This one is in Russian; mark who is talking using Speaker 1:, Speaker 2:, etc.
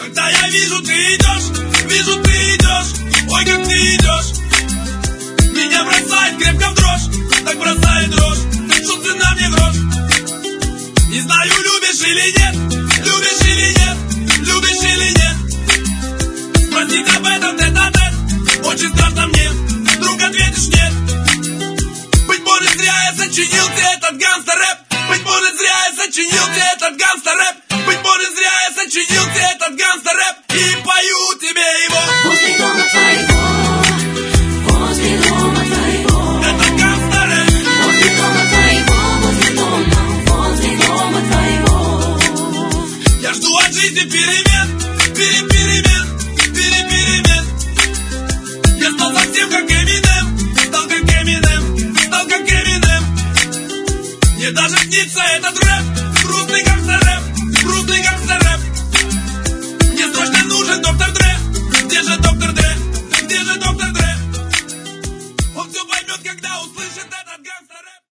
Speaker 1: Когда я вижу, ты идешь, ой, как ты идешь. Меня бросает крепко в дрожь, так бросает дрожь, что цена мне грош. Не знаю, любишь или нет, любишь или нет, любишь или нет. Спросить об этом тет-а-тет, очень страшно мне, вдруг ответишь нет. Быть может, зря я сочинил тебе этот гангстер-рэп. Быть может, зря я сочинил тебе этот гангстер-рэп. Быть может, зря я сочинил тебе этот гангстер-рэп. И пою тебе его
Speaker 2: возле дома твоего, возле дома твоего.
Speaker 1: Это гангстер-рэп.
Speaker 2: Возле дома твоего, возле дома твоего.
Speaker 1: Я жду от жизни перемен, перемен. Я стал совсем как Эминем, стал как Эминем. Мне даже снится этот рэп, грустный гангстер-рэп. Мне срочно нужен доктор Дре. Где же доктор Дре? Он все поймет, когда услышит это.